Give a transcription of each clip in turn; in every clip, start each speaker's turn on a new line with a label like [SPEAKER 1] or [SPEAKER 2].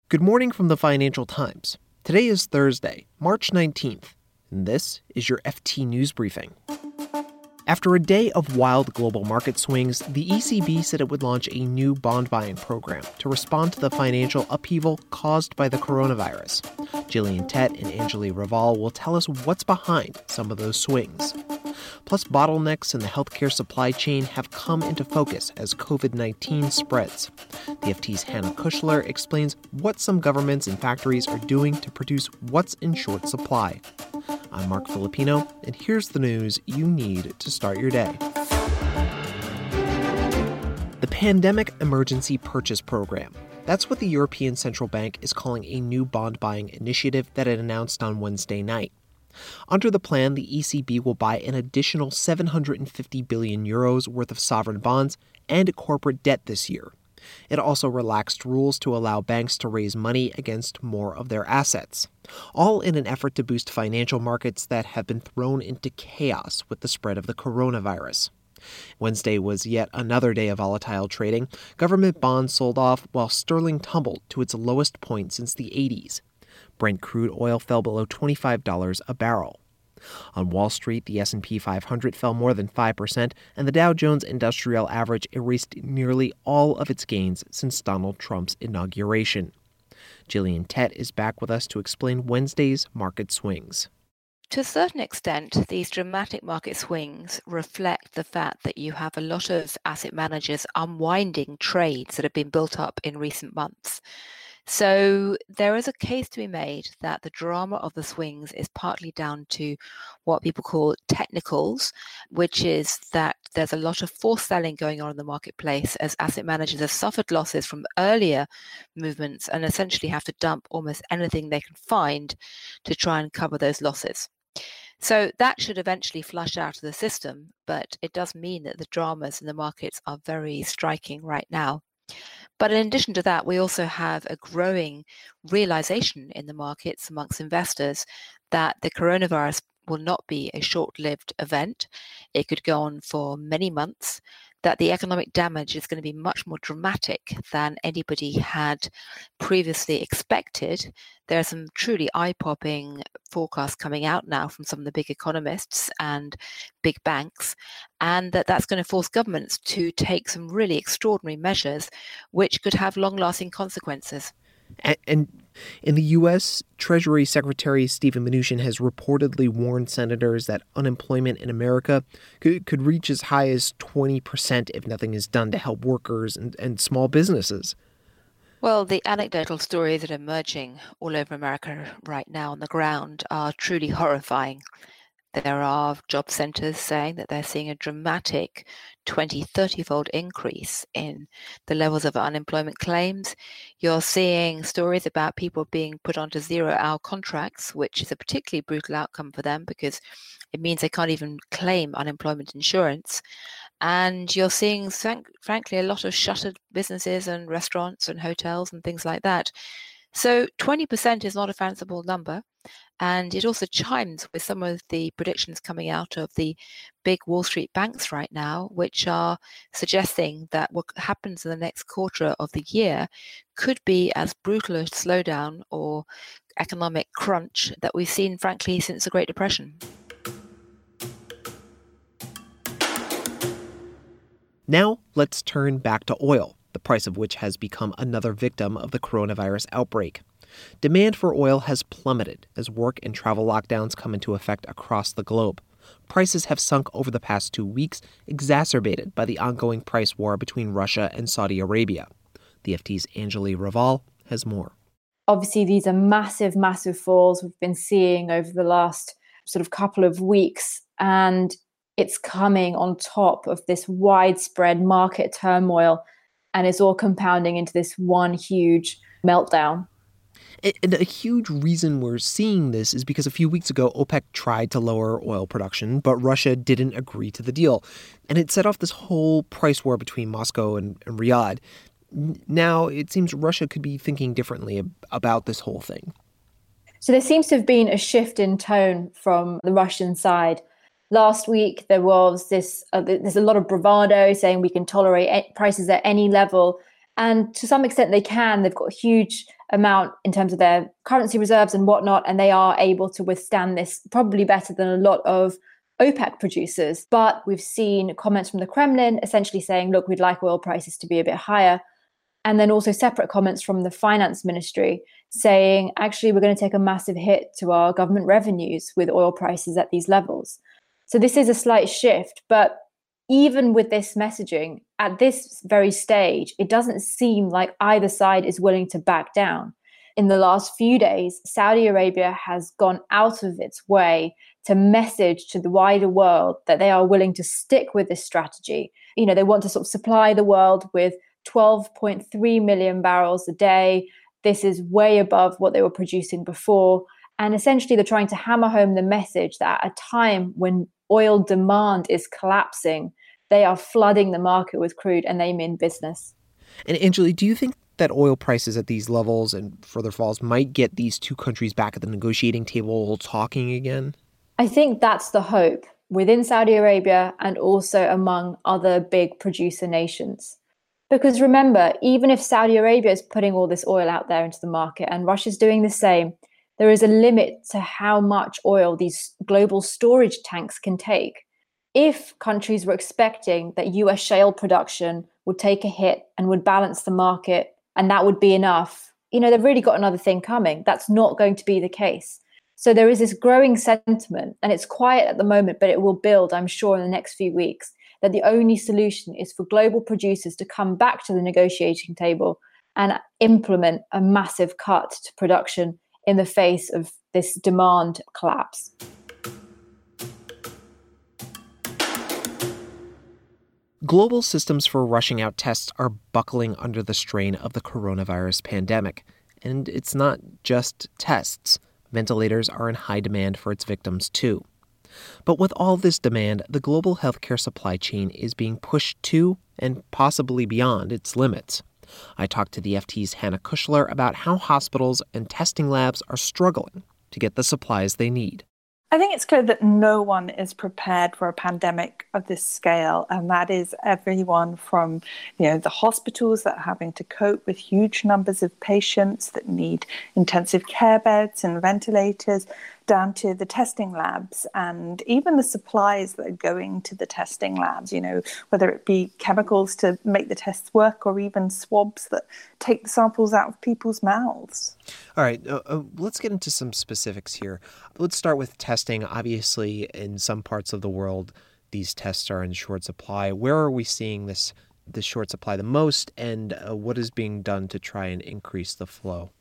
[SPEAKER 1] Good morning from the Financial Times. Today is Thursday, March 19th, and this is your FT News Briefing. After a day of wild global market swings, the ECB said it would launch a new bond buying program to respond to the financial upheaval caused by the coronavirus. Gillian Tett and Anjali Raval will tell us what's behind some of those swings. Plus, bottlenecks in the healthcare supply chain have come into focus as COVID-19 spreads. The FT's Hannah Kushler explains what some governments and factories are doing to produce what's in short supply. I'm Mark Filipino, and here's the news you need to start your day. The Pandemic Emergency Purchase Program. That's what the European Central Bank is calling a new bond buying initiative that it announced on Wednesday night. Under the plan, the ECB will buy an additional 750 billion euros worth of sovereign bonds and corporate debt this year. It also relaxed rules to allow banks to raise money against more of their assets, all in an effort to boost financial markets that have been thrown into chaos with the spread of the coronavirus. Wednesday was yet another day of volatile trading. Government bonds sold off while sterling tumbled to its lowest point since the 80s. Brent crude oil fell below $25 a barrel. On Wall Street, the S&P 500 fell more than 5%, and the Dow Jones Industrial Average erased nearly all of its gains since Donald Trump's inauguration. Gillian Tett is back with us to explain Wednesday's market swings.
[SPEAKER 2] To a certain extent, these dramatic market swings reflect the fact that you have a lot of asset managers unwinding trades that have been built up in recent months. So there is a case to be made that the drama of the swings is partly down to what people call technicals, which is that there's a lot of forced selling going on in the marketplace as asset managers have suffered losses from earlier movements and essentially have to dump almost anything they can find to try and cover those losses. So that should eventually flush out of the system, but it does mean that the dramas in the markets are very striking right now. But in addition to that, we also have a growing realization in the markets amongst investors that the coronavirus will not be a short-lived event. It could go on for many months, that the economic damage is going to be much more dramatic than anybody had previously expected. There are some truly eye-popping forecasts coming out now from some of the big economists and big banks, and that's going to force governments to take some really extraordinary measures which could have long-lasting consequences.
[SPEAKER 1] And in the U.S., Treasury Secretary Steven Mnuchin has reportedly warned senators that unemployment in America could reach as high as 20% if nothing is done to help workers and small businesses.
[SPEAKER 2] Well, the anecdotal stories that are emerging all over America right now on the ground are truly horrifying. There are job centers saying that they're seeing a dramatic 20, 30-fold increase in the levels of unemployment claims. You're seeing stories about people being put onto 0-hour contracts, which is a particularly brutal outcome for them because it means they can't even claim unemployment insurance. And you're seeing, frankly, a lot of shuttered businesses and restaurants and hotels and things like that. So 20% is not a fanciful number. And it also chimes with some of the predictions coming out of the big Wall Street banks right now, which are suggesting that what happens in the next quarter of the year could be as brutal a slowdown or economic crunch that we've seen, frankly, since the Great Depression.
[SPEAKER 1] Now, let's turn back to oil, the price of which has become another victim of the coronavirus outbreak. Demand for oil has plummeted as work and travel lockdowns come into effect across the globe. Prices have sunk over the past 2 weeks, exacerbated by the ongoing price war between Russia and Saudi Arabia. The FT's Anjali Raval has more.
[SPEAKER 3] Obviously, these are massive, massive falls we've been seeing over the last sort of couple of weeks, and it's coming on top of this widespread market turmoil, and it's all compounding into this one huge meltdown.
[SPEAKER 1] And a huge reason we're seeing this is because a few weeks ago, OPEC tried to lower oil production, but Russia didn't agree to the deal. And it set off this whole price war between Moscow and Riyadh. Now, it seems Russia could be thinking differently about this whole thing.
[SPEAKER 3] So there seems to have been a shift in tone from the Russian side. Last week, there was there's a lot of bravado saying we can tolerate prices at any level. And to some extent, they can. They've got huge amount in terms of their currency reserves and whatnot, and they are able to withstand this probably better than a lot of OPEC producers. But we've seen comments from the Kremlin essentially saying, look, we'd like oil prices to be a bit higher. And then also separate comments from the finance ministry saying, actually, we're going to take a massive hit to our government revenues with oil prices at these levels. So this is a slight shift. But even with this messaging, at this very stage, it doesn't seem like either side is willing to back down. In the last few days, Saudi Arabia has gone out of its way to message to the wider world that they are willing to stick with this strategy. You know, they want to sort of supply the world with 12.3 million barrels a day. This is way above what they were producing before. And essentially, they're trying to hammer home the message that at a time when oil demand is collapsing, they are flooding the market with crude and they mean business.
[SPEAKER 1] And Anjali, do you think that oil prices at these levels and further falls might get these two countries back at the negotiating table talking again?
[SPEAKER 3] I think that's the hope within Saudi Arabia and also among other big producer nations. Because remember, even if Saudi Arabia is putting all this oil out there into the market and Russia's doing the same, there is a limit to how much oil these global storage tanks can take. If countries were expecting that US shale production would take a hit and would balance the market and that would be enough, you know, they've really got another thing coming. That's not going to be the case. So there is this growing sentiment, and it's quiet at the moment, but it will build, I'm sure, in the next few weeks, that the only solution is for global producers to come back to the negotiating table and implement a massive cut to production in the face of this demand collapse.
[SPEAKER 1] Global systems for rushing out tests are buckling under the strain of the coronavirus pandemic. And it's not just tests. Ventilators are in high demand for its victims, too. But with all this demand, the global healthcare supply chain is being pushed to and possibly beyond its limits. I talked to the FT's Hannah Kushler about how hospitals and testing labs are struggling to get the supplies they need.
[SPEAKER 4] I think it's clear that no one is prepared for a pandemic of this scale, and that is everyone from, the hospitals that are having to cope with huge numbers of patients that need intensive care beds and ventilators, down to the testing labs and even the supplies that are going to the testing labs, whether it be chemicals to make the tests work or even swabs that take the samples out of people's mouths.
[SPEAKER 1] All right, let's get into some specifics here. Let's start with testing. Obviously, in some parts of the world, these tests are in short supply. Where are we seeing this short supply the most, and what is being done to try and increase the flow?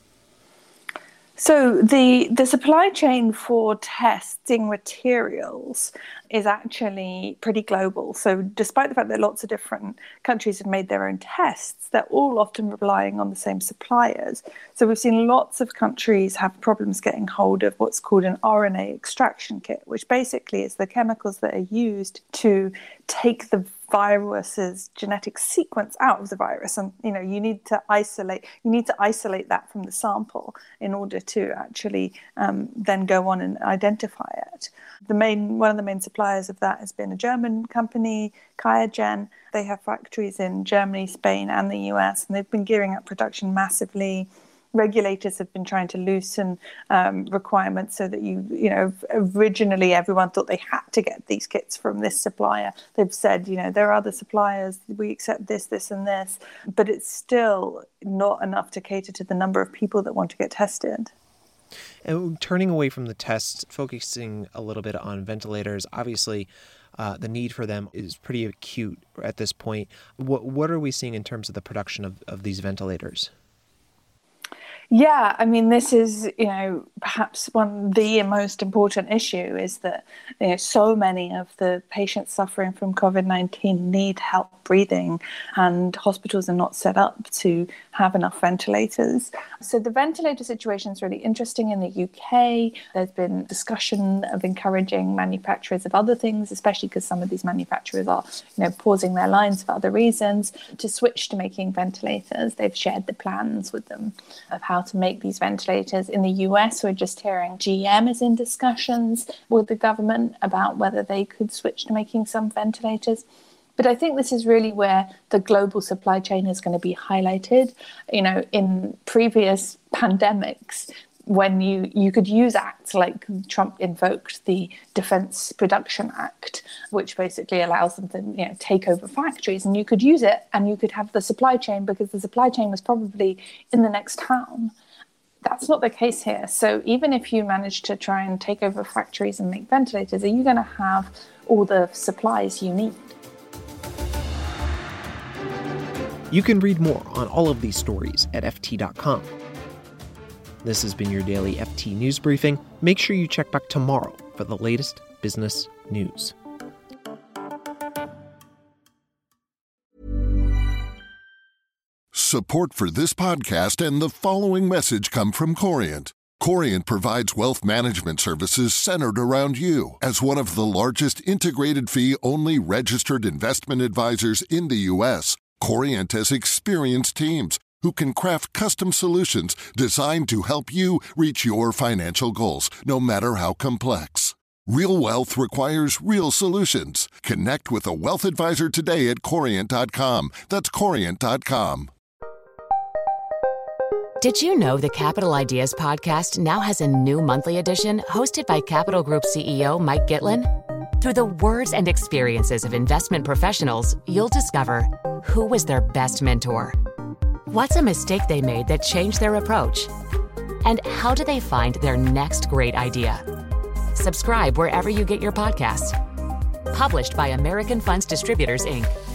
[SPEAKER 4] So the supply chain for testing materials is actually pretty global. So despite the fact that lots of different countries have made their own tests, they're all often relying on the same suppliers. So we've seen lots of countries have problems getting hold of what's called an RNA extraction kit, which basically is the chemicals that are used to take the virus's genetic sequence out of the virus, and you need to isolate that from the sample in order to actually then go on and identify it. One of the main suppliers of that has been a German company, QIAGEN. They have factories in Germany, Spain, and the US, and they've been gearing up production massively. Regulators have been trying to loosen requirements so that originally everyone thought they had to get these kits from this supplier. They've said, there are other suppliers, we accept this, this, and this, but it's still not enough to cater to the number of people that want to get tested.
[SPEAKER 1] And turning away from the tests, focusing a little bit on ventilators, obviously the need for them is pretty acute at this point. What are we seeing in terms of the production of these ventilators?
[SPEAKER 4] Yeah, I mean, this is, perhaps the most important issue is that so many of the patients suffering from COVID-19 need help breathing, and hospitals are not set up to have enough ventilators. So the ventilator situation is really interesting in the UK. There's been discussion of encouraging manufacturers of other things, especially because some of these manufacturers are, pausing their lines for other reasons, to switch to making ventilators. They've shared the plans with them of how to make these ventilators. In the US, we're just hearing GM is in discussions with the government about whether they could switch to making some ventilators. But I think this is really where the global supply chain is going to be highlighted. In previous pandemics, when you could use acts like Trump invoked the Defense Production Act, which basically allows them to take over factories, and you could use it and you could have the supply chain because the supply chain was probably in the next town. That's not the case here. So even if you manage to try and take over factories and make ventilators, are you going to have all the supplies you need?
[SPEAKER 1] You can read more on all of these stories at FT.com. This has been your daily FT News Briefing. Make sure you check back tomorrow for the latest business news.
[SPEAKER 5] Support for this podcast and the following message come from Corient. Corient provides wealth management services centered around you. As one of the largest integrated fee-only registered investment advisors in the U.S., Corient has experienced teams who can craft custom solutions designed to help you reach your financial goals, no matter how complex. Real wealth requires real solutions. Connect with a wealth advisor today at Corient.com. That's Corient.com.
[SPEAKER 6] Did you know the Capital Ideas podcast now has a new monthly edition hosted by Capital Group CEO Mike Gitlin? Through the words and experiences of investment professionals, you'll discover who was their best mentor, what's a mistake they made that changed their approach, and how do they find their next great idea. Subscribe wherever you get your podcasts. Published by American Funds Distributors, Inc.